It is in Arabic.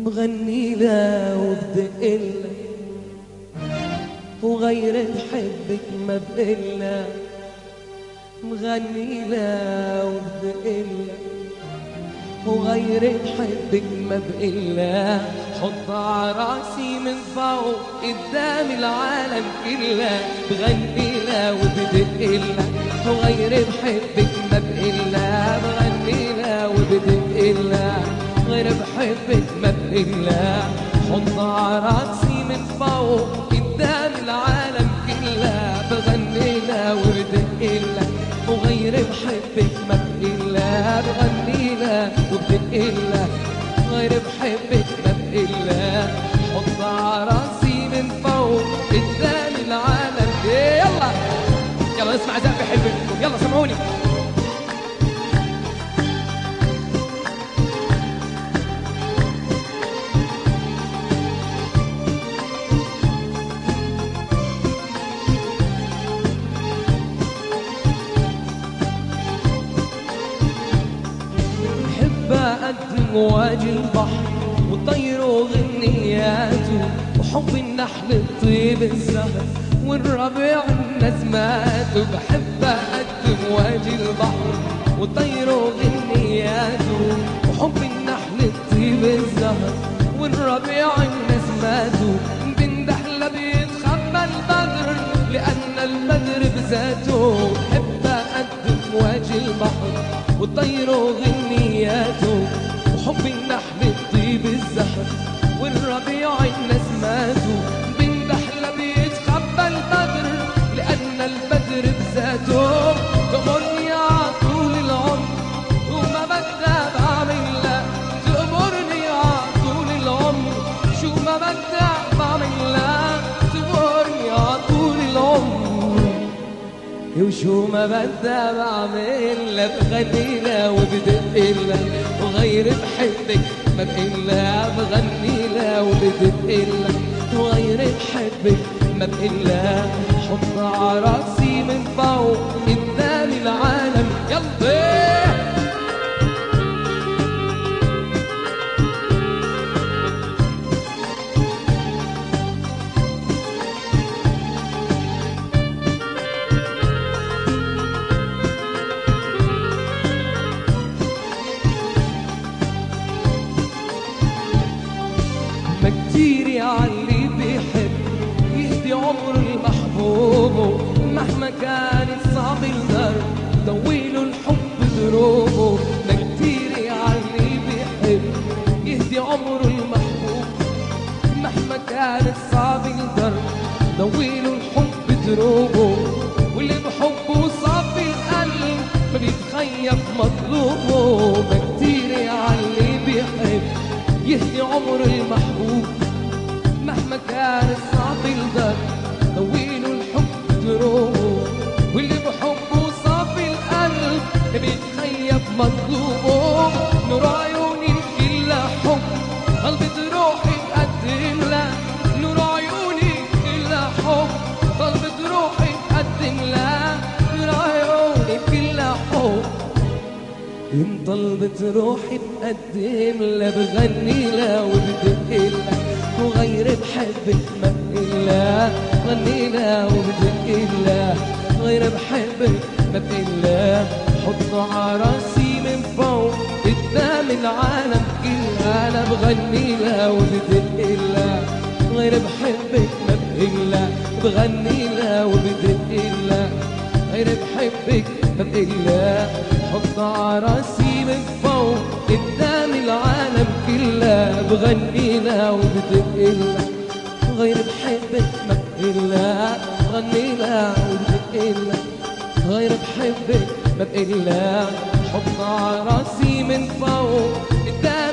بغني له وبدقله وغير بحبك ما بقله، بغني له وبدقله وغير بحبك ما بقله، حط عراسي من فوق قدام العالم كله، بغني له وبدقله وغير بحبك ما بقله، بغني له وبدقله غير بحبك ما بقله، حط عراسي من فوق قدام العالم كله، بغني له وبدقله وغير بحبك ما بقله، بغني له وبدقله غير بحبك ما بقله، حط عراسي من فوق قدام العالم. يلا يلا نسمع زق بحبكم، يلا سمعوني. أقدم واجي البحر وطير وغنياته، وحب النحل الطيب الزهر والربيع النسمات، بحب أقدم واجي البحر وطير وغنياته، وحب النحل الطيب الزهر والربيع النسمات، بندحله بيتخبى البدر لأن البدر بذاته، بحب أقدم واجي البحر وطير وغنياته، وحب النحل الطيب الزهر والربيع النسماته، بندحله بيتخبى البدر لأن البدر بذاته، تأمرني عطول العمر وما بدي بعمل لا، تأمرني عطول العمر شو ما بدي بعمل لا، تأمرني عطول العمر وشو ما بدي بعمل لا، بغني له وبدقله وغير بحبك ما بقله، بغني له وبدقله وغير بحبك ما بقله، حط عراسي من فوق قدام العالم. يلا ما كتير يعلي بيحب يهدي عمر المحبوب، مهما كانت صعب الدرب طويله الحب دروبه، ما كتير يعلي بيحب يهدي عمر المحبوب، مهما كانت صعب الدرب طويله الحب دروبه، واللي بحبه صافي القلب ما بيتخيب مطلوبه، ما كتير يعلي بيحب يهدي عمر المحبوب، مهما كان صعب الدرب طويله الحب دروبه، واللي بحبه صافي القلب بيتخيب مطلوبه، نور عيوني كلها حب قلبي روحي تقدم له، نور عيوني كلها حب قلبي روحي تقدم له، نور عيوني كلها حب إن طلبت روحي بقدم له، بغني له وبدقله وغير بحبك ما بقله، بغني له وبدقله غير بحبك ما بقله، حط عراسي من فوق قدام العالم كله، أنا بغني له وبدقله غير بحبك ما بقله، بغني له وبدقله غير بحبك ما بقله، حط عراسي من فوق قدام العالم كله، بغني له وبدقله غير بحبك ما بقله، بغني له وبدقله غير بحبك ما بقله، حط عراسي من فوق قدام